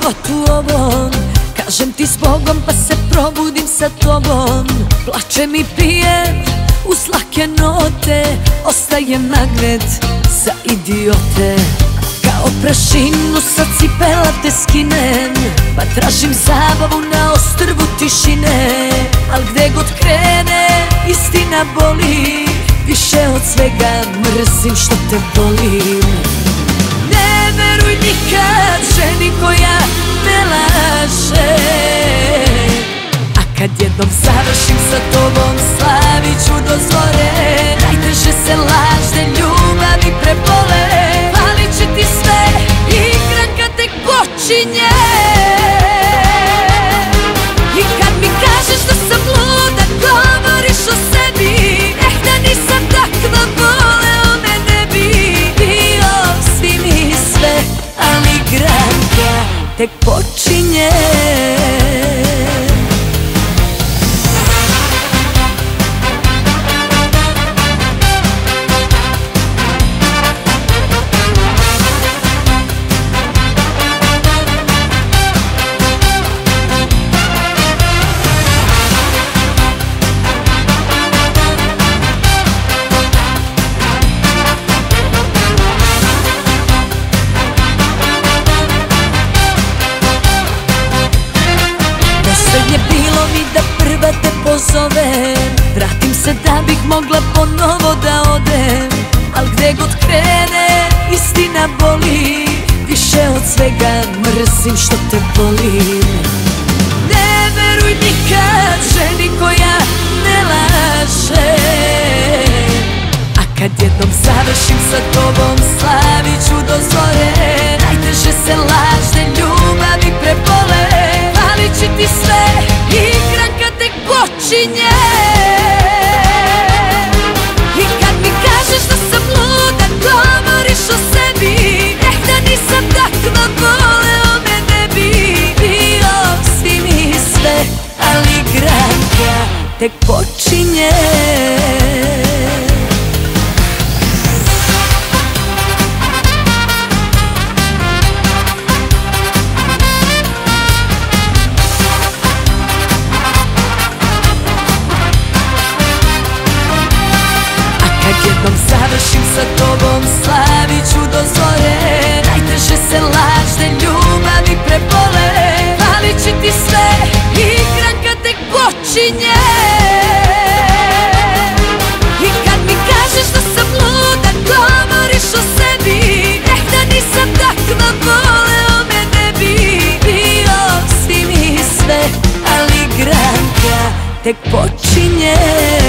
životu ovom. Kažem ti s Bogom pa se probudim sa tobom. Plačem i pijem uz lake note, ostajem magnet za idiote. Kao prašinu sa cipela te skinem, pa tražim zabavu na ostrvu tišine. Al gde god krene, istina boli, više od svega mrzim što te volim. Ne veruj nikad ženi koja ne laže, a kad jednom završim sa tobom slavit ću do zore. Najteže se lažne ljubavi prebole, falit će ti sve, igranka tek počinje. I kad mi kažeš da sam luda, govoriš o sebi. Da nisam takva, voleo me ne bi bio svi mi sve, ali igranka tek počinje. Je bilo mi da prva te pozovem, vratim se da bih mogla ponovo da odem. Al gde god krene, istina boli, više od svega mrzim što te volim. Ne veruj nikad ženi koja ne laže, a kad jednom završim sa tobom slavit ću do zore. Najteže se lažne ljubavi prebole, falit će ti sve, igranka tek počinje. I kad mi kažeš da sam luda, govoriš o sebi. Da nisam takva, voleo me ne bi bio svi mi sve, ali igranka tek počinje. Jednom završim sa tobom slavit ću do zore. Najteže se lažne ljubavi prebole, falit će ti sve, igranka tek počinje. I kad mi kažeš da sam luda, govoriš o sebi. Da nisam takva, voleo me ne bi bio svi mi sve, ali igranka tek počinje.